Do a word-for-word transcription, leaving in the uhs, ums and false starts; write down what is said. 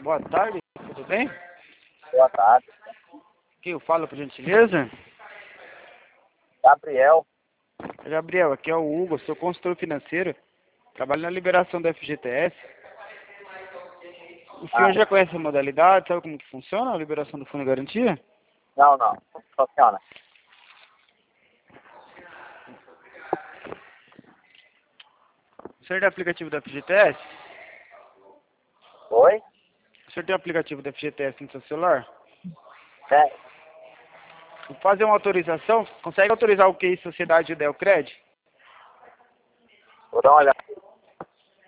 Boa tarde, tudo bem? Boa tarde. Quem eu falo, por gentileza? Gabriel. Gabriel, aqui é o Hugo, sou consultor financeiro. Trabalho na liberação do F G T S. O senhor Ah. já conhece a modalidade? Sabe como que funciona a liberação do fundo de garantia? Não, não. Funciona. O senhor tem aplicativo do F G T S? Oi? O senhor tem aplicativo do F G T S no seu celular? É. Vou fazer uma autorização. Consegue autorizar o Q I Sociedade Delcred? Vou dar uma olhada.